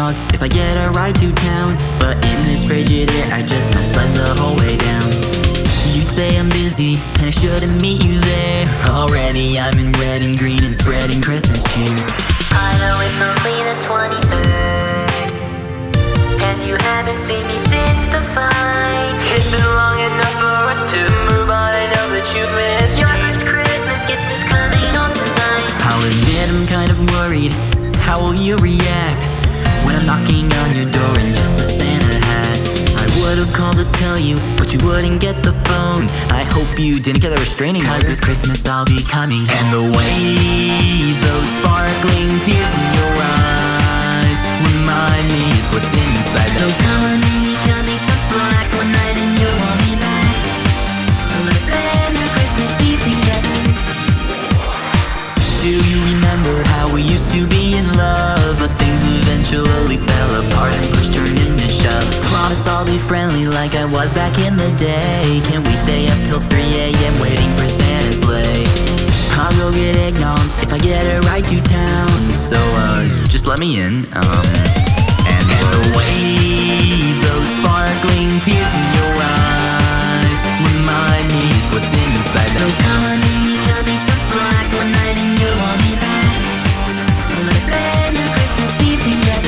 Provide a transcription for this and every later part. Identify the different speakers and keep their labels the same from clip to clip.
Speaker 1: eggnog if I get a ride to town. But in this frigid air, I just might sled the whole way down. You'd say I'm busy, and I shouldn't meet you there. Already I'm in red and green and spreading Christmas cheer.
Speaker 2: I know it's only the 23rd, and you haven't seen me since the fight. It's been long enough for us to move on. I know that you've missed your first Christmas gift is coming home tonight.
Speaker 1: I'll admit I'm kind of worried. How will you react when I'm knocking on your door in just a Santa hat? I would've called to tell you, but you wouldn't get the phone. I hope you didn't get a restraining order, 'cause this Christmas I'll be coming. And the way those sparkling tears in your eyes remind me it's what's inside that.
Speaker 2: So come on and cut me some slack one night and you want me back. Let's spend the Christmas Eve together.
Speaker 1: Do you remember how we used to be in love, but things eventually fell apart and push turned into shove? Promise I'll be friendly like I was back in the day. Can we stay up till 3 a.m. waiting for Santa's sleigh? I'll go get eggnog if I get a ride to town. So just let me in. And the way those sparkling tears in your eyes remind me it's what's inside that.
Speaker 2: So come on and cut me some slack one night and you want me back. Let's spend the Christmas Eve together.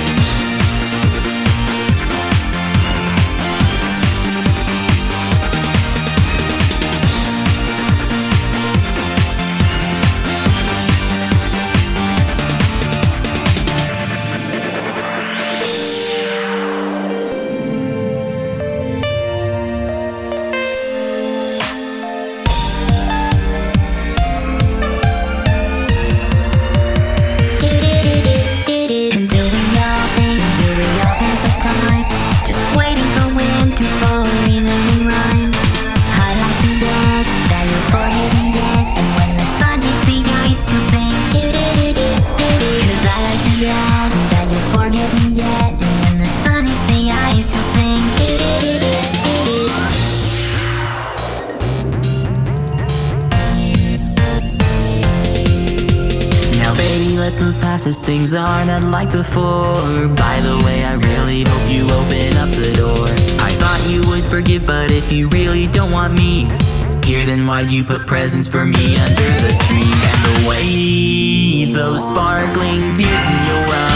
Speaker 1: Let's move past as things are not like before. By the way, I really hope you open up the door. I thought you would forgive, but if you really don't want me here, then why'd you put presents for me under the tree? And the way those sparkling tears in your eyes